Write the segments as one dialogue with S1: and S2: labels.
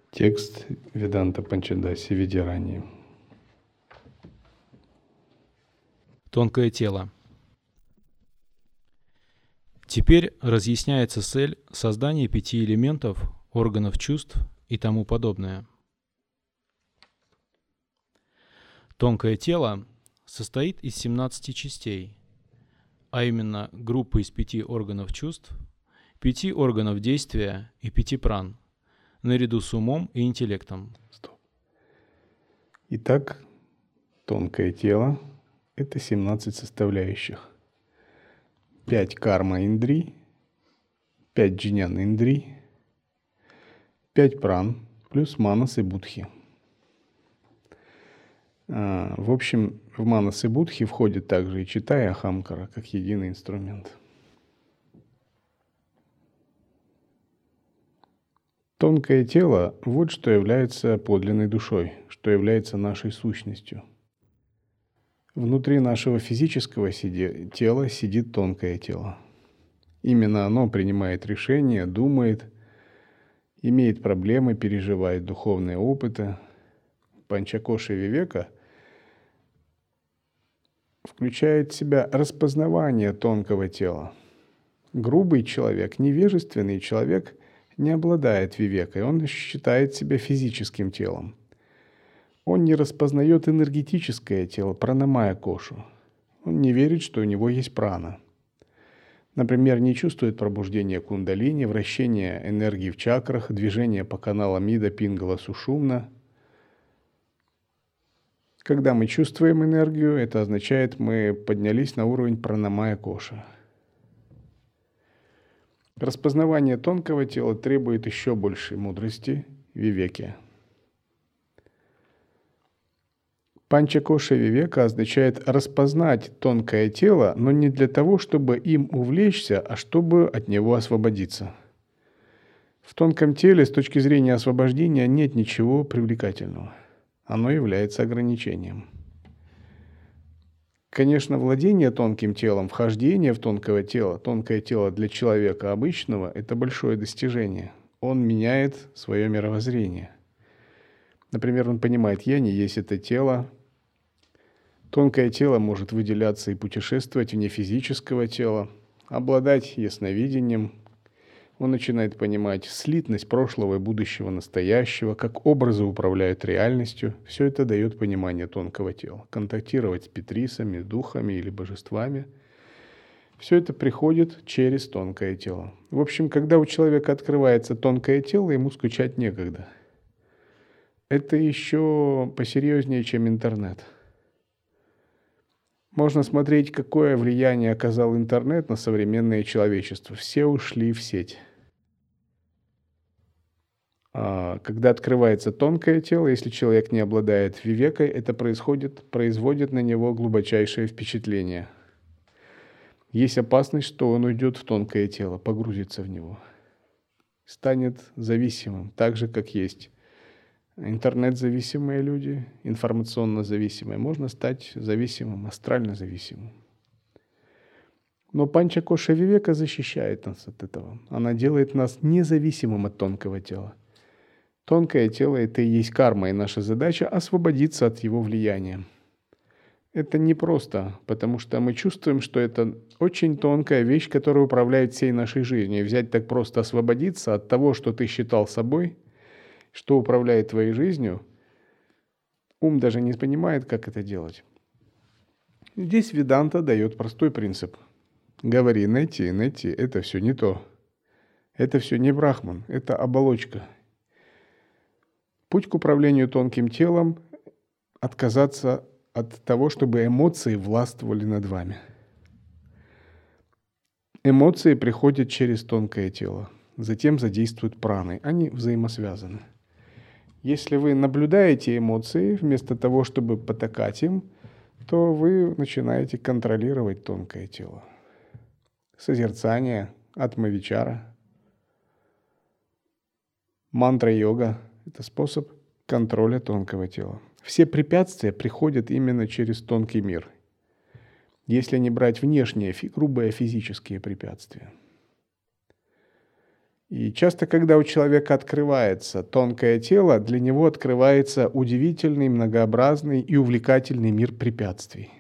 S1: Текст Веданта Панчадаси Видирани.
S2: Тонкое тело. Теперь разъясняется цель создания 5 элементов, органов чувств и тому подобное. Тонкое тело состоит из 17 частей, а именно группы из 5 органов чувств, 5 органов действия и 5 пран, наряду с умом и интеллектом.
S1: Итак, тонкое тело – это 17 составляющих. 5 карма-индрий, 5 джнян-индрий, 5 пран, плюс манас и будхи. В общем, в манас и будхи входит также и чита, и ахамкара, как единый инструмент. Тонкое тело – вот что является подлинной душой, что является нашей сущностью. Внутри нашего физического тела сидит тонкое тело. Именно оно принимает решения, думает, имеет проблемы, переживает духовные опыты. Панчакоша вивека включает в себя распознавание тонкого тела. Грубый человек, невежественный человек не обладает вивекой, он считает себя физическим телом. Он не распознает энергетическое тело, пранамая кошу. Он не верит, что у него есть прана. Например, не чувствует пробуждения кундалини, вращения энергии в чакрах, движения по каналам Мида, Пингала, Сушумна. Когда мы чувствуем энергию, это означает, мы поднялись на уровень пранамая коша. Распознавание тонкого тела требует еще большей мудрости, вивеки. Панчакоша вивека означает распознать тонкое тело, но не для того, чтобы им увлечься, а чтобы от него освободиться. В тонком теле с точки зрения освобождения нет ничего привлекательного. Оно является ограничением. Конечно, владение тонким телом, вхождение в тонкое тело для человека обычного – это большое достижение. Он меняет свое мировоззрение. Например, он понимает, я не есть это тело. Тонкое тело может выделяться и путешествовать вне физического тела, обладать ясновидением. Он начинает понимать слитность прошлого и будущего, настоящего, как образы управляют реальностью. Все это дает понимание тонкого тела. Контактировать с петрисами, духами или божествами. Все это приходит через тонкое тело. В общем, когда у человека открывается тонкое тело, ему скучать некогда. Это еще посерьезнее, чем интернет. Можно смотреть, какое влияние оказал интернет на современное человечество. Все ушли в сеть. Когда открывается тонкое тело, если человек не обладает вивекой, это производит на него глубочайшее впечатление. Есть опасность, что он уйдет в тонкое тело, погрузится в него. Станет зависимым, так же, как есть интернет-зависимые люди, информационно-зависимые. Можно стать зависимым, астрально зависимым. Но Панчакоша вивека защищает нас от этого. Она делает нас независимым от тонкого тела. Тонкое тело – это и есть карма, и наша задача – освободиться от его влияния. Это непросто, потому что мы чувствуем, что это очень тонкая вещь, которая управляет всей нашей жизнью. И взять так просто освободиться от того, что ты считал собой, что управляет твоей жизнью, ум даже не понимает, как это делать. Здесь Веданта дает простой принцип. Говори, найти, это все не то. Это все не брахман, это оболочка. Путь к управлению тонким телом – отказаться от того, чтобы эмоции властвовали над вами. Эмоции приходят через тонкое тело, затем задействуют праны, они взаимосвязаны. Если вы наблюдаете эмоции, вместо того, чтобы потакать им, то вы начинаете контролировать тонкое тело. Созерцание, атма-вичара, мантра-йога – это способ контроля тонкого тела. Все препятствия приходят именно через тонкий мир, если не брать внешние, грубые физические препятствия. И часто, когда у человека открывается тонкое тело, для него открывается удивительный, многообразный и увлекательный мир препятствий.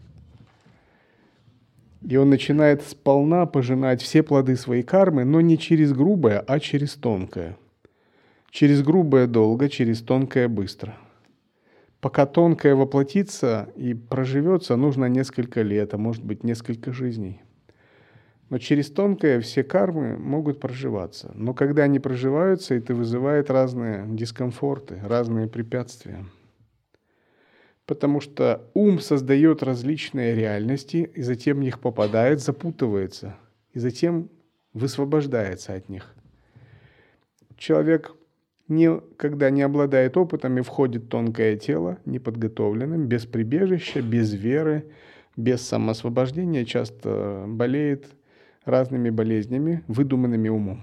S1: И он начинает сполна пожинать все плоды своей кармы, но не через грубое, а через тонкое. Через грубое долго, через тонкое быстро. Пока тонкое воплотится и проживется, нужно несколько лет, а может быть несколько жизней. Но через тонкое все кармы могут проживаться. Но когда они проживаются, это вызывает разные дискомфорты, разные препятствия. Потому что ум создает различные реальности, и затем в них попадает, запутывается, и затем высвобождается от них. Человек, когда не обладает опытом и входит в тонкое тело, неподготовленным, без прибежища, без веры, без самоосвобождения, часто болеет разными болезнями, выдуманными умом.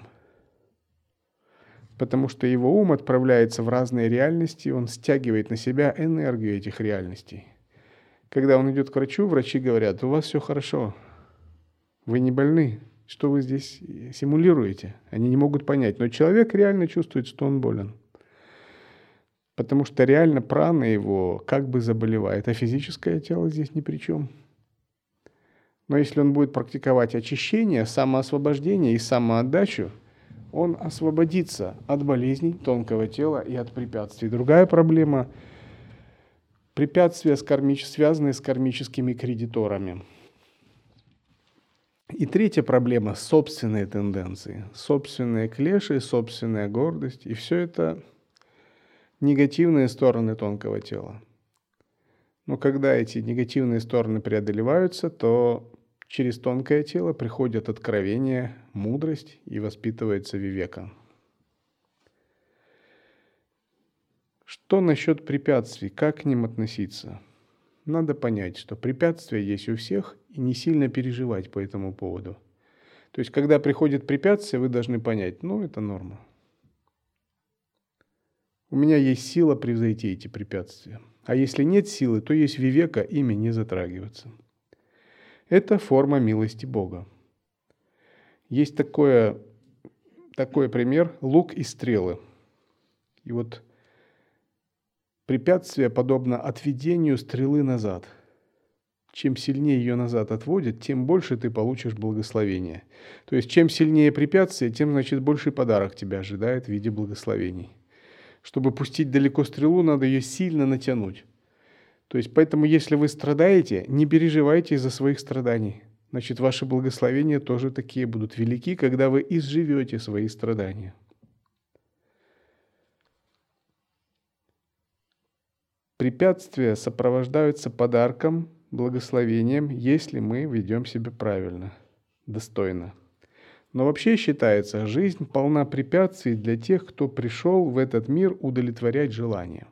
S1: Потому что его ум отправляется в разные реальности, он стягивает на себя энергию этих реальностей. Когда он идет к врачу, врачи говорят: у вас все хорошо, вы не больны, что вы здесь симулируете? Они не могут понять, но человек реально чувствует, что он болен. Потому что реально прана его как бы заболевает, а физическое тело здесь ни при чем. Но если он будет практиковать очищение, самоосвобождение и самоотдачу, он освободится от болезней тонкого тела и от препятствий. Другая проблема – препятствия, связанные с кармическими кредиторами. И третья проблема – собственные тенденции, собственные клеши, собственная гордость. И все это негативные стороны тонкого тела. Но когда эти негативные стороны преодолеваются, то через тонкое тело приходят откровения, мудрость и воспитывается вивека. Что насчет препятствий? Как к ним относиться? Надо понять, что препятствия есть у всех, и не сильно переживать по этому поводу. То есть, когда приходит препятствие, вы должны понять, это норма. У меня есть сила превзойти эти препятствия. А если нет силы, то есть вивека, ими не затрагиваться. Это форма милости Бога. Есть такой пример – лук и стрелы. И вот препятствие подобно отведению стрелы назад. Чем сильнее ее назад отводят, тем больше ты получишь благословения. То есть, чем сильнее препятствие, тем, больший подарок тебя ожидает в виде благословений. Чтобы пустить далеко стрелу, надо ее сильно натянуть. То есть, поэтому, если вы страдаете, не переживайте из-за своих страданий. Значит, ваши благословения тоже такие будут велики, когда вы изживете свои страдания. Препятствия сопровождаются подарком, благословением, если мы ведем себя правильно, достойно. Но вообще считается, жизнь полна препятствий для тех, кто пришел в этот мир удовлетворять желания.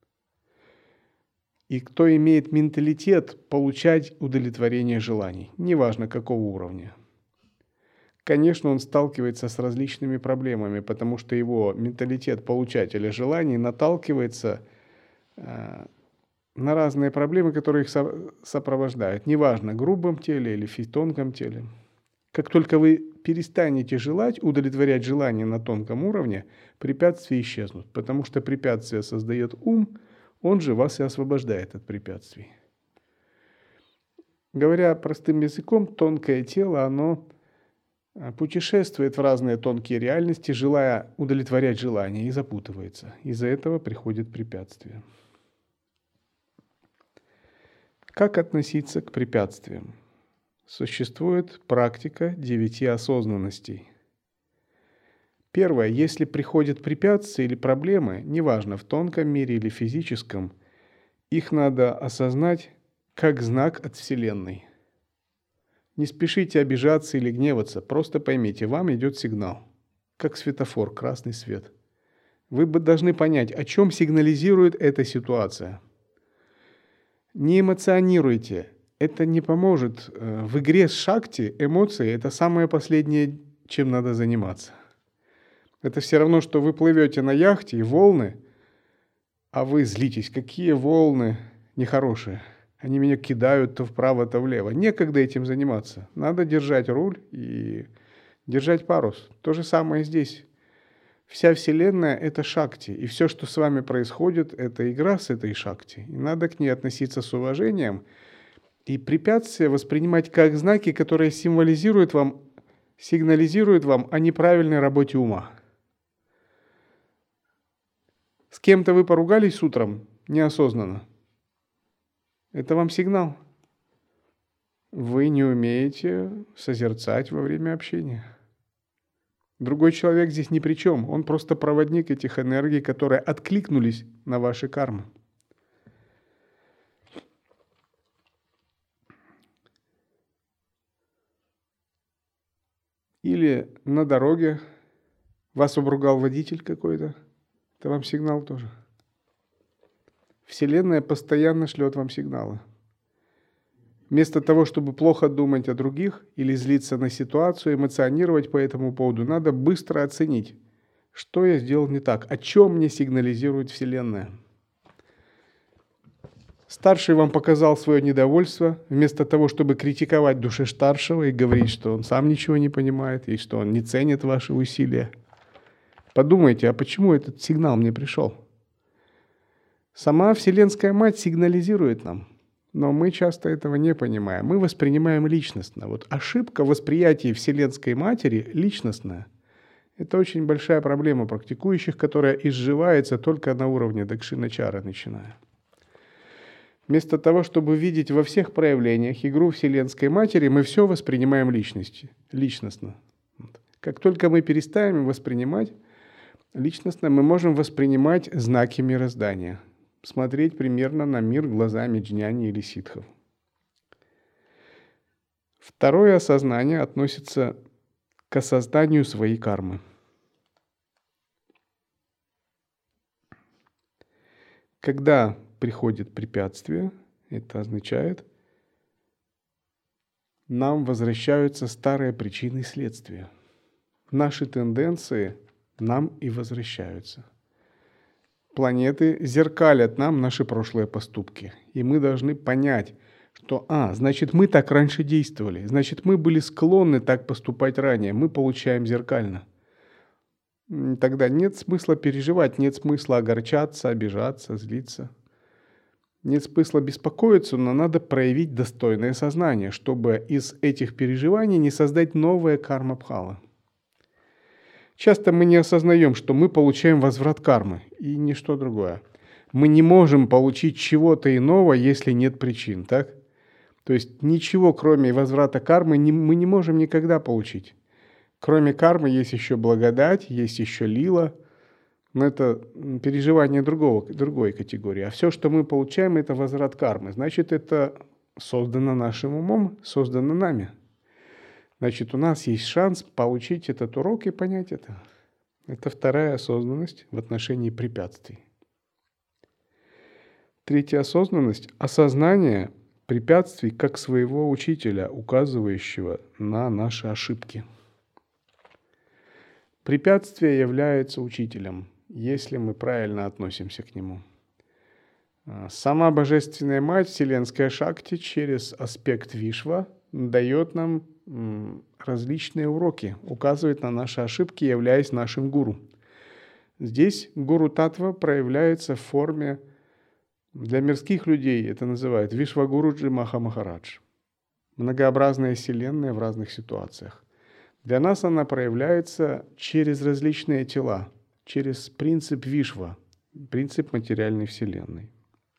S1: И кто имеет менталитет получать удовлетворение желаний, неважно какого уровня. Конечно, он сталкивается с различными проблемами, потому что его менталитет получателя желаний наталкивается на разные проблемы, которые их сопровождают. Неважно, в грубом теле или в тонком теле. Как только вы перестанете желать, удовлетворять желания на тонком уровне, препятствия исчезнут, потому что препятствие создает ум, он же вас и освобождает от препятствий. Говоря простым языком, тонкое тело, оно путешествует в разные тонкие реальности, желая удовлетворять желания, и запутывается. Из-за этого приходят препятствия. Как относиться к препятствиям? Существует практика 9 осознанностей. Первое. Если приходят препятствия или проблемы, неважно, в тонком мире или физическом, их надо осознать как знак от Вселенной. Не спешите обижаться или гневаться, просто поймите, вам идет сигнал, как светофор, красный свет. Вы должны понять, о чем сигнализирует эта ситуация. Не эмоционируйте, это не поможет. В игре с шакти эмоции – это самое последнее, чем надо заниматься. Это все равно, что вы плывете на яхте и волны, а вы злитесь. Какие волны нехорошие. Они меня кидают то вправо, то влево. Некогда этим заниматься. Надо держать руль и держать парус. То же самое здесь. Вся Вселенная – это шакти, и все, что с вами происходит, это игра с этой шакти. И надо к ней относиться с уважением и препятствия воспринимать как знаки, которые сигнализируют вам о неправильной работе ума. С кем-то вы поругались утром неосознанно. Это вам сигнал. Вы не умеете созерцать во время общения. Другой человек здесь ни при чем. Он просто проводник этих энергий, которые откликнулись на ваши кармы. Или на дороге вас обругал водитель какой-то. Это вам сигнал тоже. Вселенная постоянно шлет вам сигналы. Вместо того, чтобы плохо думать о других или злиться на ситуацию, эмоционировать по этому поводу, надо быстро оценить, что я сделал не так, о чем мне сигнализирует Вселенная. Старший вам показал свое недовольство, вместо того, чтобы критиковать душе старшего и говорить, что он сам ничего не понимает и что он не ценит ваши усилия. Подумайте, а почему этот сигнал мне пришел? Сама Вселенская Мать сигнализирует нам, но мы часто этого не понимаем. Мы воспринимаем личностно. Вот ошибка в восприятии Вселенской Матери личностная. Это очень большая проблема практикующих, которая изживается только на уровне дакшиначары начиная. Вместо того, чтобы видеть во всех проявлениях игру Вселенской Матери, мы все воспринимаем личностно. Как только мы перестаем воспринимать личностно, мы можем воспринимать знаки мироздания, смотреть примерно на мир глазами джняни или ситхов. Второе осознание относится к осознанию своей кармы. Когда приходит препятствие, это означает, нам возвращаются старые причины и следствия. Наши тенденции нам и возвращаются. Планеты зеркалят нам наши прошлые поступки. И мы должны понять, что, значит, мы так раньше действовали, значит, мы были склонны так поступать ранее, мы получаем зеркально. Тогда нет смысла переживать, нет смысла огорчаться, обижаться, злиться. Нет смысла беспокоиться, но надо проявить достойное сознание, чтобы из этих переживаний не создать новое карма-бхава. Часто мы не осознаем, что мы получаем возврат кармы и ничто другое. Мы не можем получить чего-то иного, если нет причин, так? То есть ничего, кроме возврата кармы, мы не можем никогда получить. Кроме кармы есть еще благодать, есть еще лила, но это переживание другой категории. А все, что мы получаем, это возврат кармы. Значит, это создано нашим умом, создано нами. Значит, у нас есть шанс получить этот урок и понять это. Это вторая осознанность в отношении препятствий. Третья осознанность – осознание препятствий как своего учителя, указывающего на наши ошибки. Препятствие является учителем, если мы правильно относимся к нему. Сама Божественная Мать, Вселенская Шакти, через аспект Вишва дает нам различные уроки, указывает на наши ошибки, являясь нашим гуру. Здесь гуру Татва проявляется в форме, для мирских людей это называют Вишвагуруджи Маха Махарадж. Многообразная вселенная в разных ситуациях. Для нас она проявляется через различные тела, через принцип Вишва, принцип материальной вселенной.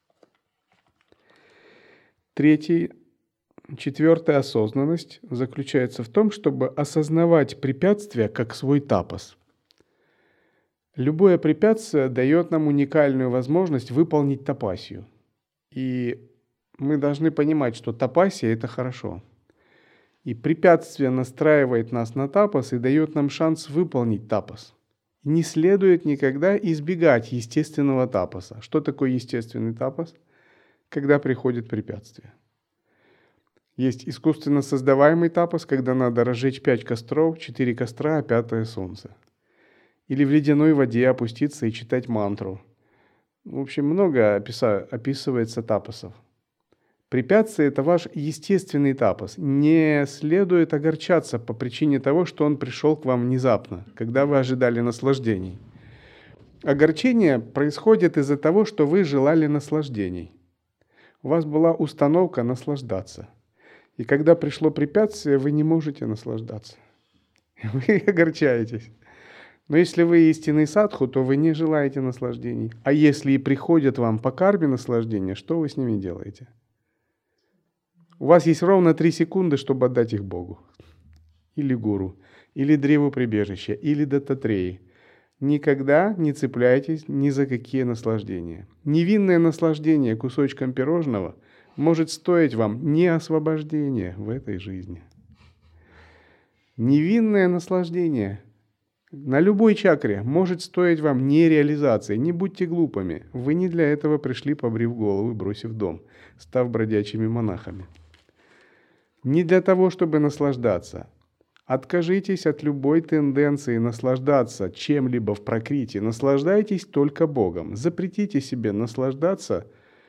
S1: Четвертая осознанность заключается в том, чтобы осознавать препятствия как свой тапас. Любое препятствие дает нам уникальную возможность выполнить тапасию. И мы должны понимать, что тапасия – это хорошо. И препятствие настраивает нас на тапас и дает нам шанс выполнить тапас. Не следует никогда избегать естественного тапаса. Что такое естественный тапас? Когда приходит препятствие. Есть искусственно создаваемый тапас, когда надо разжечь 5 костров, 4 костра, а 5 солнце. Или в ледяной воде опуститься и читать мантру. В общем, много описывается тапасов. Препятствие – это ваш естественный тапос. Не следует огорчаться по причине того, что он пришел к вам внезапно, когда вы ожидали наслаждений. Огорчение происходит из-за того, что вы желали наслаждений. У вас была установка наслаждаться. И когда пришло препятствие, вы не можете наслаждаться. Вы огорчаетесь. Но если вы истинный садху, то вы не желаете наслаждений. А если и приходят вам по карме наслаждения, что вы с ними делаете? У вас есть ровно 3 секунды, чтобы отдать их Богу. Или гуру, или древу прибежища, или даттатреи. Никогда не цепляйтесь ни за какие наслаждения. Невинное наслаждение кусочком пирожного может стоить вам не освобождения в этой жизни. Невинное наслаждение на любой чакре может стоить вам не реализации. Не будьте глупыми. Вы не для этого пришли, побрив голову и бросив дом, став бродячими монахами. Не для того, чтобы наслаждаться. Откажитесь от любой тенденции наслаждаться чем-либо в пракрити. Наслаждайтесь только Богом. Запретите себе наслаждаться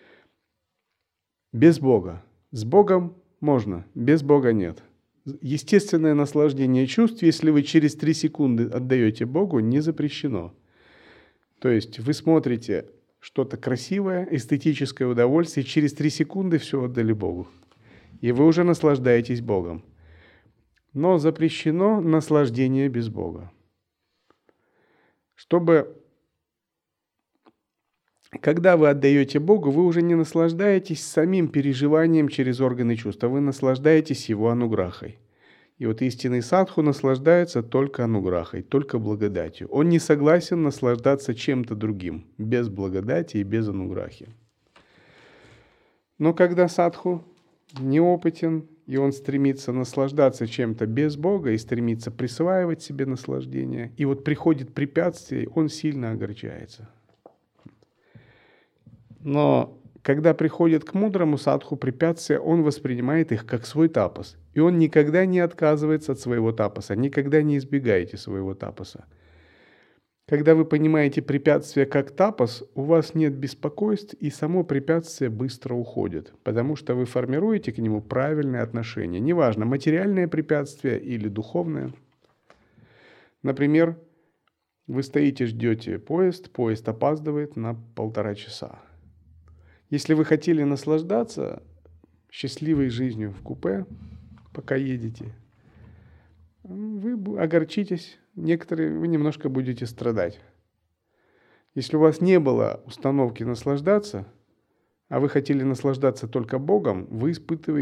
S1: без Бога. С Богом можно, без Бога нет. Естественное наслаждение чувств, если вы через 3 секунды отдаете Богу, не запрещено. То есть вы смотрите что-то красивое, эстетическое удовольствие, через 3 секунды все отдали Богу. И вы уже наслаждаетесь Богом. Но запрещено наслаждение без Бога. Когда вы отдаете Богу, вы уже не наслаждаетесь самим переживанием через органы чувств, а вы наслаждаетесь Его ануграхой. И вот истинный садху наслаждается только ануграхой, только благодатью. Он не согласен наслаждаться чем-то другим, без благодати и без ануграхи. Но когда садху неопытен, и он стремится наслаждаться чем-то без Бога и стремится присваивать себе наслаждение, и вот приходит препятствие, он сильно огорчается. Но когда приходит к мудрому садху препятствия, он воспринимает их как свой тапос. И он никогда не отказывается от своего тапоса, никогда не избегаете своего тапоса. Когда вы понимаете препятствие как тапос, у вас нет беспокойств, и само препятствие быстро уходит, потому что вы формируете к нему правильное отношение. Неважно, материальное препятствие или духовное. Например, вы стоите, ждете поезд опаздывает на 1,5 часа. Если вы хотели наслаждаться счастливой жизнью в купе, пока едете, вы огорчитесь, вы немножко будете страдать. Если у вас не было установки наслаждаться, а вы хотели наслаждаться только Богом, вы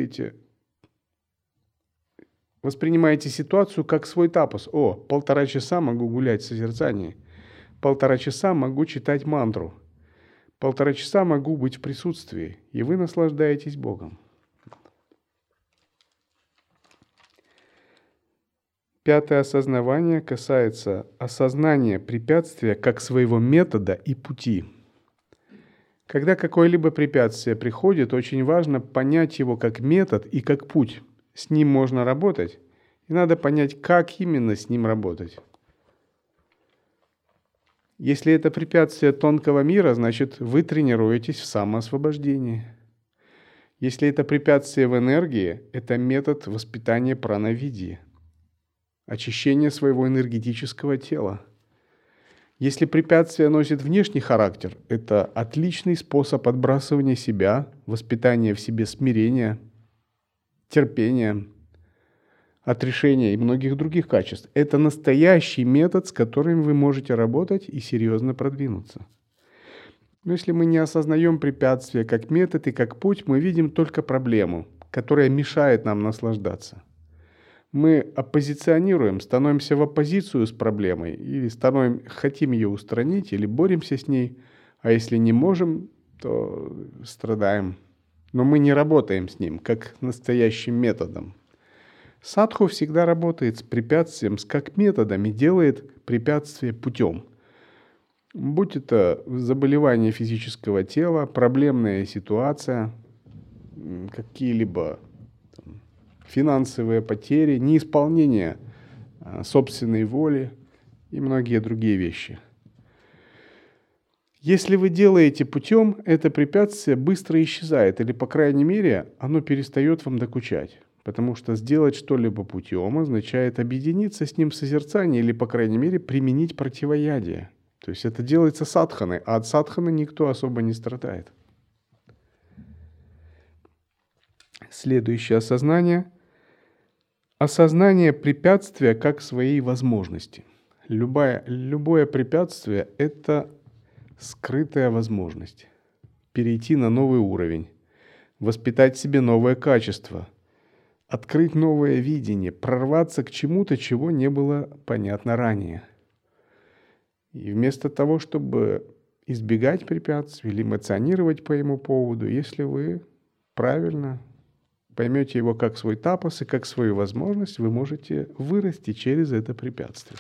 S1: воспринимаете ситуацию как свой тапос. 1,5 часа могу гулять в созерцании, 1,5 часа могу читать мантру, 1,5 часа могу быть в присутствии, и вы наслаждаетесь Богом. 5-е осознавание касается осознания препятствия как своего метода и пути. Когда какое-либо препятствие приходит, очень важно понять его как метод и как путь. С ним можно работать, и надо понять, как именно с ним работать. Если это препятствие тонкого мира, значит, вы тренируетесь в самоосвобождении. Если это препятствие в энергии, это метод воспитания пранавидьи, очищения своего энергетического тела. Если препятствие носит внешний характер, это отличный способ отбрасывания себя, воспитания в себе смирения, терпения, отрешения и многих других качеств. Это настоящий метод, с которым вы можете работать и серьезно продвинуться. Но если мы не осознаем препятствия как метод и как путь, мы видим только проблему, которая мешает нам наслаждаться. Мы оппозиционируем, становимся в оппозицию с проблемой, или хотим ее устранить, или боремся с ней, а если не можем, то страдаем. Но мы не работаем с ним, как настоящим методом. Садху всегда работает с препятствием, как методом, и делает препятствие путем. Будь это заболевание физического тела, проблемная ситуация, какие-либо финансовые потери, неисполнение собственной воли и многие другие вещи. Если вы делаете путем, это препятствие быстро исчезает, или, по крайней мере, оно перестает вам докучать. Потому что сделать что-либо путем означает объединиться с ним в созерцании или, по крайней мере, применить противоядие. То есть это делается садханой, а от садханы никто особо не страдает. Следующее осознание. Осознание препятствия как своей возможности. Любое препятствие – это скрытая возможность. Перейти на новый уровень, воспитать в себе новое качество, открыть новое видение, прорваться к чему-то, чего не было понятно ранее. И вместо того, чтобы избегать препятствий или эмоционировать по его поводу, если вы правильно поймете его как свой тапос и как свою возможность, вы можете вырасти через это препятствие.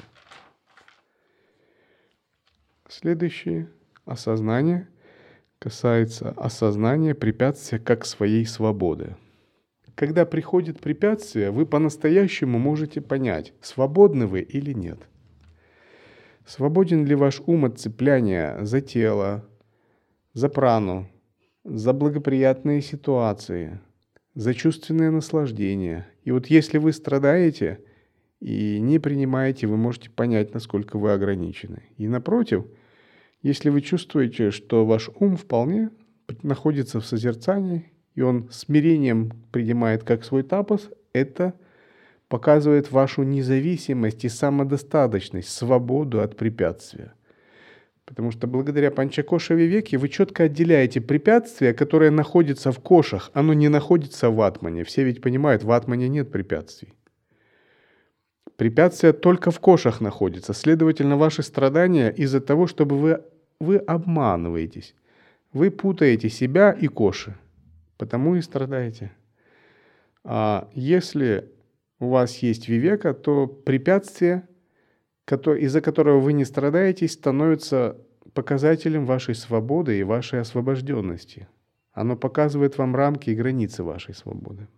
S1: Следующее осознание касается осознания препятствия как своей свободы. Когда приходит препятствие, вы по-настоящему можете понять, свободны вы или нет. Свободен ли ваш ум от цепляния за тело, за прану, за благоприятные ситуации, за чувственное наслаждение. И вот если вы страдаете и не принимаете, вы можете понять, насколько вы ограничены. И напротив, если вы чувствуете, что ваш ум вполне находится в созерцании, и он смирением принимает как свой тапос, это показывает вашу независимость и самодостаточность, свободу от препятствия. Потому что благодаря Панчакоша Вивеке вы четко отделяете препятствие, которое находится в кошах, оно не находится в атмане. Все ведь понимают, в атмане нет препятствий. Препятствие только в кошах находится. Следовательно, ваши страдания из-за того, чтобы вы обманываетесь. Вы путаете себя и коши. Потому и страдаете. А если у вас есть вивека, то препятствие, из-за которого вы не страдаете, становится показателем вашей свободы и вашей освобожденности. Оно показывает вам рамки и границы вашей свободы.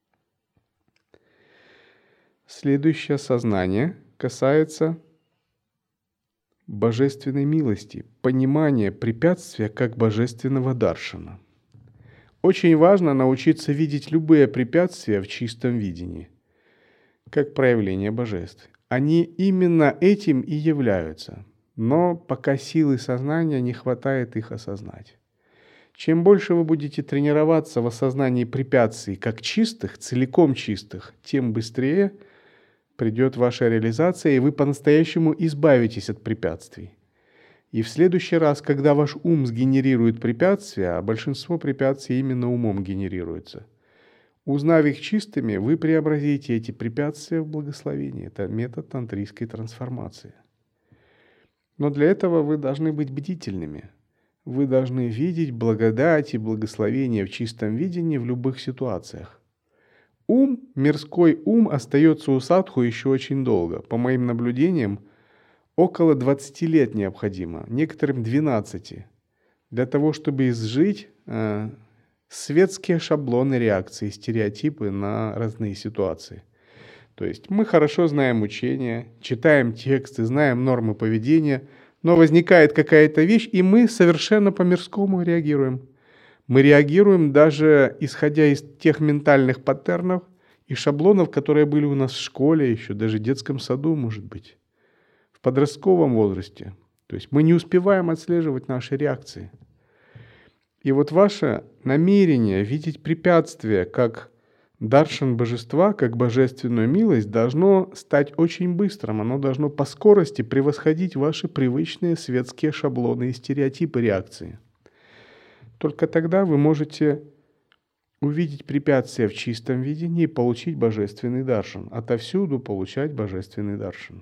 S1: Следующее сознание касается божественной милости, понимания препятствия как божественного даршана. Очень важно научиться видеть любые препятствия в чистом видении, как проявление божеств. Они именно этим и являются, но пока силы сознания не хватает их осознать. Чем больше вы будете тренироваться в осознании препятствий как чистых, целиком чистых, тем быстрее придет ваша реализация, и вы по-настоящему избавитесь от препятствий. И в следующий раз, когда ваш ум сгенерирует препятствия, а большинство препятствий именно умом генерируется, узнав их чистыми, вы преобразите эти препятствия в благословение. Это метод тантрийской трансформации. Но для этого вы должны быть бдительными. Вы должны видеть благодать и благословение в чистом видении в любых ситуациях. Ум, мирской ум, остается у садху еще очень долго. По моим наблюдениям, около 20 лет необходимо, некоторым 12, для того, чтобы изжить светские шаблоны реакции, стереотипы на разные ситуации. То есть мы хорошо знаем учения, читаем тексты, знаем нормы поведения, но возникает какая-то вещь, и мы совершенно по-мирскому реагируем. Мы реагируем даже исходя из тех ментальных паттернов и шаблонов, которые были у нас в школе, еще даже в детском саду, может быть, в подростковом возрасте. То есть мы не успеваем отслеживать наши реакции. И вот ваше намерение видеть препятствия как даршан божества, как божественную милость, должно стать очень быстрым. Оно должно по скорости превосходить ваши привычные светские шаблоны и стереотипы реакции. Только тогда вы можете увидеть препятствия в чистом видении и получить божественный даршан. Отовсюду получать божественный даршан.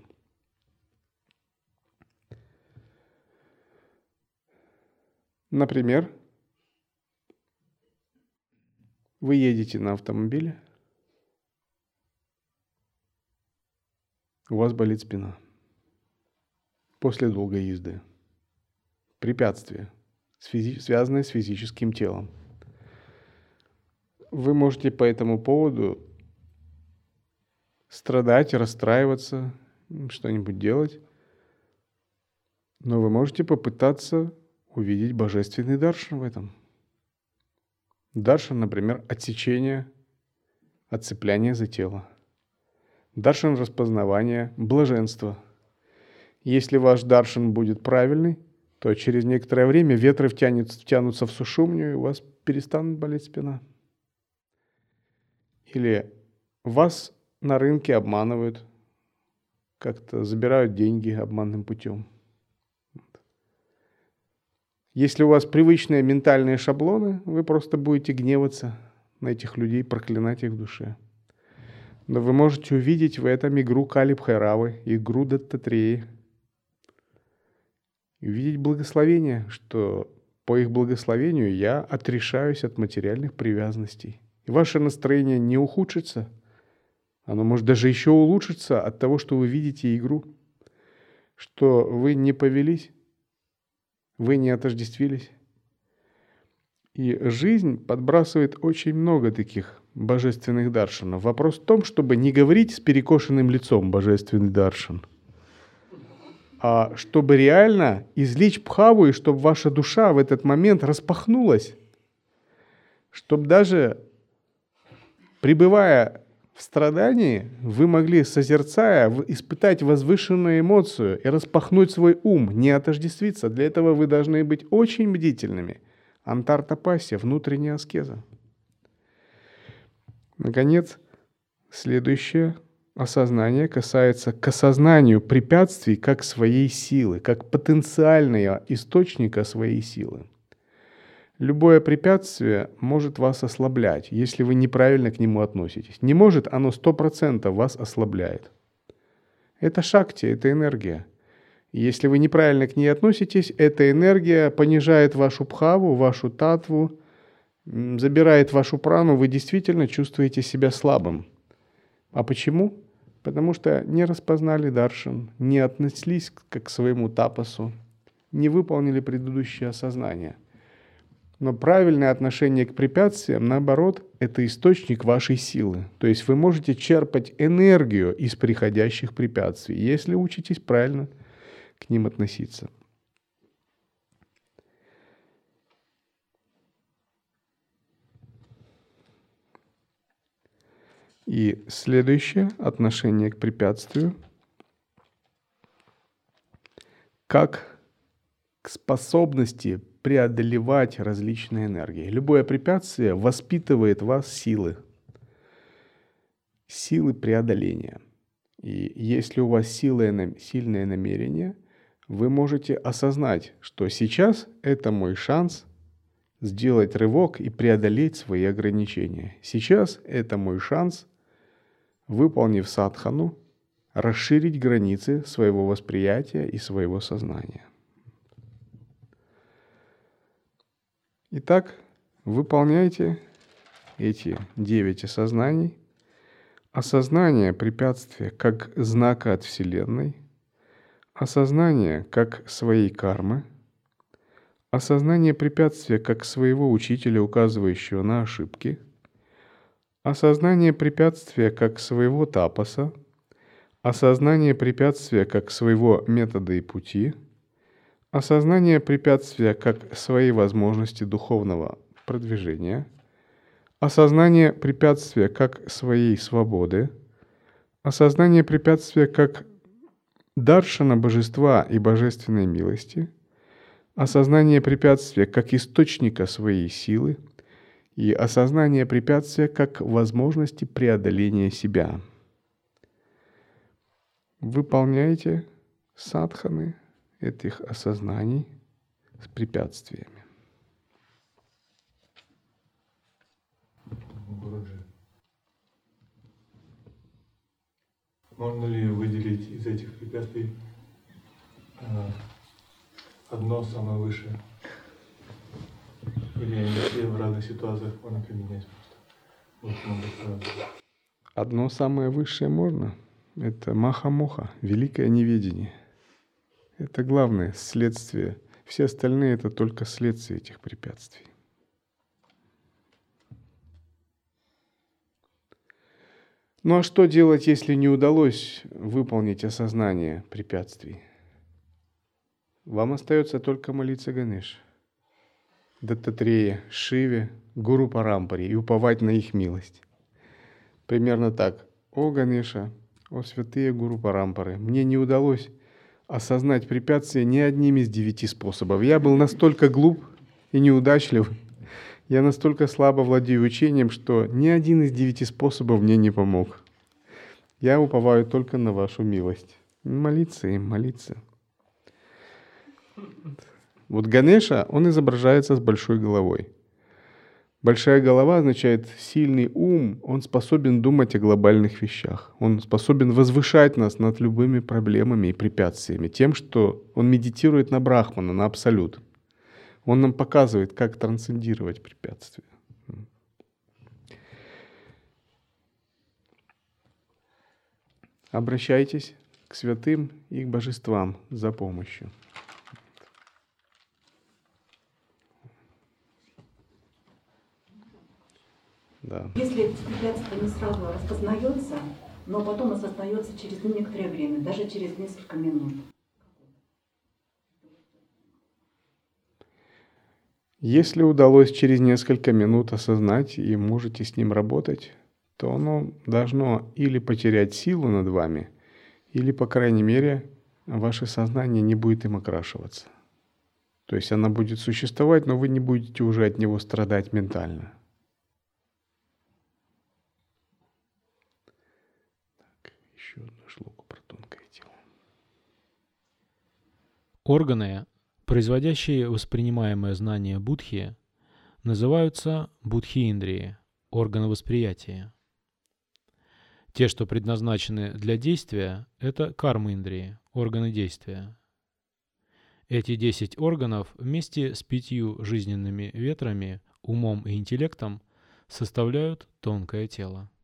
S1: Например, вы едете на автомобиле, у вас болит спина после долгой езды. Препятствие, связанное с физическим телом. Вы можете по этому поводу страдать, расстраиваться, что-нибудь делать, но вы можете попытаться увидеть божественный даршан в этом. Даршан, например, отсечение, отцепляние за тело. Даршан распознавания, блаженства. Если ваш даршан будет правильный, то через некоторое время ветры втянутся в сушумню, и у вас перестанет болеть спина. Или вас на рынке обманывают, как-то забирают деньги обманным путем. Если у вас привычные ментальные шаблоны, вы просто будете гневаться на этих людей, проклинать их в душе. Но вы можете увидеть в этом игру Кали-Бхайравы, игру Даттатреи. И увидеть благословение, что по их благословению я отрешаюсь от материальных привязанностей. И ваше настроение не ухудшится, оно может даже еще улучшиться от того, что вы видите игру, что вы не повелись, вы не отождествились. И жизнь подбрасывает очень много таких божественных даршанов. Вопрос в том, чтобы не говорить с перекошенным лицом божественный даршан, а чтобы реально излить бхаву, и чтобы ваша душа в этот момент распахнулась, чтобы даже пребывая в страдании, вы могли, созерцая, испытать возвышенную эмоцию и распахнуть свой ум, не отождествиться. Для этого вы должны быть очень бдительными. Антар-тапасья, внутренняя аскеза. Наконец, следующее осознание касается к осознанию препятствий как своей силы, как потенциального источника своей силы. Любое препятствие может вас ослаблять, если вы неправильно к нему относитесь. Не может, оно 100% вас ослабляет. Это шакти, это энергия. Если вы неправильно к ней относитесь, эта энергия понижает вашу бхаву, вашу татву, забирает вашу прану, вы действительно чувствуете себя слабым. А почему? Потому что не распознали даршан, не отнеслись к своему тапасу, не выполнили предыдущее осознание. Но правильное отношение к препятствиям, наоборот, это источник вашей силы. То есть вы можете черпать энергию из приходящих препятствий, если учитесь правильно к ним относиться. И следующее отношение к препятствию как к способности преодолевать различные энергии. Любое препятствие воспитывает в вас силы преодоления. И если у вас сильное намерение, вы можете осознать, что сейчас это мой шанс сделать рывок и преодолеть свои ограничения. Сейчас это мой шанс, выполнив садхану, расширить границы своего восприятия и своего сознания. Итак, выполняйте эти 9 осознаний. Осознание препятствия как знака от Вселенной, осознание как своей кармы, осознание препятствия как своего учителя, указывающего на ошибки, осознание препятствия как своего тапаса, осознание препятствия как своего метода и пути, осознание препятствия как своей возможности духовного продвижения, осознание препятствия как своей свободы, осознание препятствия как даршана божества и божественной милости, осознание препятствия как источника своей силы и осознание препятствия как возможности преодоления себя. Выполняйте садханы этих осознаний с препятствиями.
S3: Гуруджи, можно ли выделить из этих препятствий одно самое высшее? Или они все в разных ситуациях можно применять просто?
S1: Одно самое высшее можно. Это маха-моха, великое неведение. Это главное следствие. Все остальные это только следствие этих препятствий. Ну а что делать, если не удалось выполнить осознание препятствий? Вам остается только молиться Ганеше, Даттатрее, Шиве, Гуру Парампаре и уповать на их милость. Примерно так. О Ганеша, о святые Гуру Парампары, мне не удалось осознать препятствия ни одним из 9 способов. Я был настолько глуп и неудачлив, я настолько слабо владею учением, что ни один из 9 способов мне не помог. Я уповаю только на вашу милость. Молиться им, молиться. Вот Ганеша, он изображается с большой головой. Большая голова означает сильный ум, он способен думать о глобальных вещах. Он способен возвышать нас над любыми проблемами и препятствиями, тем, что он медитирует на Брахмана, на Абсолют. Он нам показывает, как трансцендировать препятствия. Обращайтесь к святым и к божествам за помощью. Да.
S4: Если препятствие не сразу распознается, но потом осознается через некоторое время, даже через несколько минут.
S1: Если удалось через несколько минут осознать и можете с ним работать, то оно должно или потерять силу над вами, или, по крайней мере, ваше сознание не будет им окрашиваться. То есть оно будет существовать, но вы не будете уже от него страдать ментально. Так, еще одну шлоку про тонкое тело.
S2: Органы, производящие воспринимаемое знание будхи, называются будхи-индрии, органы восприятия. Те, что предназначены для действия, это карма-индрии, органы действия. Эти 10 органов вместе с 5 жизненными ветрами, умом и интеллектом составляют тонкое тело.